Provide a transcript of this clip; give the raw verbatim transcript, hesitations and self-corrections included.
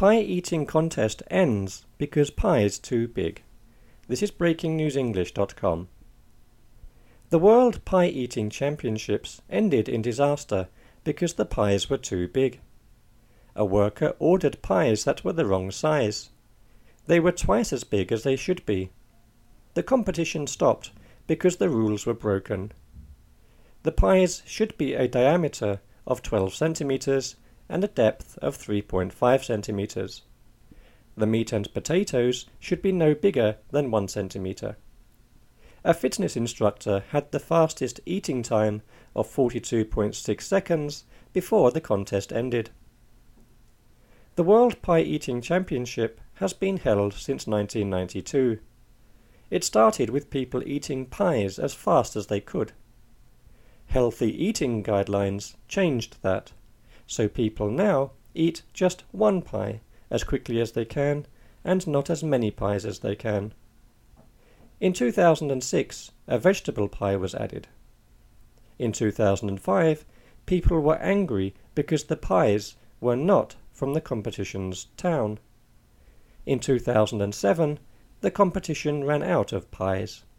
Pie eating contest ends because pie's too big. This is breaking news english dot com. The World Pie Eating Championships ended in disaster because the pies were too big. A worker ordered pies that were the wrong size. They were twice as big as they should be. The competition stopped because the rules were broken. The pies should be a diameter of twelve centimeters and a depth of three point five centimeters. The meat and potatoes should be no bigger than one centimeter. A fitness instructor had the fastest eating time of forty-two point six seconds before the contest ended. The World Pie Eating Championship has been held since nineteen ninety-two. It started with people eating pies as fast as they could. Healthy eating guidelines changed that, so people now eat just one pie as quickly as they can and not as many pies as they can. In two thousand six, a vegetable pie was added. In two thousand five, people were angry because the pies were not from the competition's town. In two thousand seven, the competition ran out of pies.